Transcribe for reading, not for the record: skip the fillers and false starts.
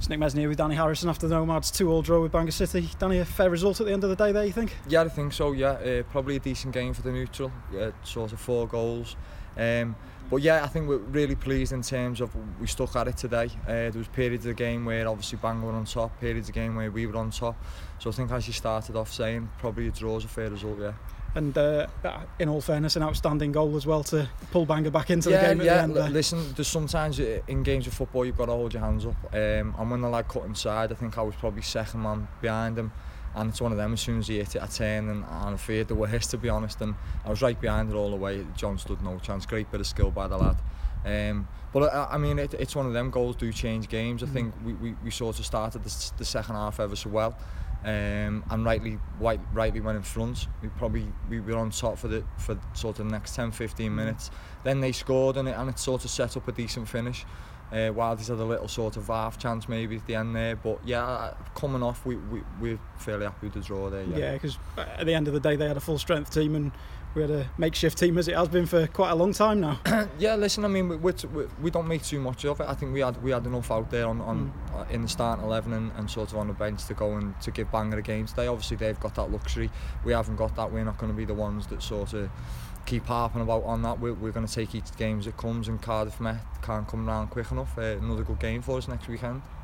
It's Nick Mesnier with Danny Harrison after the Nomads 2-2 draw with Bangor City. Danny, a fair result at the end of the day there, you think? Yeah, I think so, yeah. Probably a decent game for the neutral, sort of 4 goals. But yeah, I think we're really pleased in terms of we stuck at it today. There was periods of the game where obviously Bangor were on top, periods of the game where we were on top. So I think as you started off saying, probably a draw's a fair result, yeah. And in all fairness, an outstanding goal as well to pull Bangor back into the game at the end. Listen, there's sometimes in games of football you've got to hold your hands up. And when the lad cut inside, I think I was probably second man behind him. And it's one of them, as soon as he hit it, I turned and I feared the worst, to be honest. And I was right behind it all the way. John stood no chance. Great bit of skill by the lad. But I mean, it's one of them, goals do change games. I think we sort of started the second half ever so well. And rightly went in front. We were on top for sort of the next 10-15 minutes. Then they scored and it sort of set up a decent finish. Wildys had a little sort of half chance maybe at the end there, but yeah, coming off we're fairly happy with the draw there. Yeah, because at the end of the day they had a full strength team and we had a makeshift team as it has been for quite a long time now. Yeah, listen, I mean we don't make too much of it. I think we had enough out there on in the starting 11 and sort of on the bench to go and to give Bangor a game today. Obviously they've got that luxury, we haven't got that. We're not going to be the ones that sort of keep harping about on that. We're going to take each game as it comes, and Cardiff Met can't come round quick enough. Another good game for us next weekend.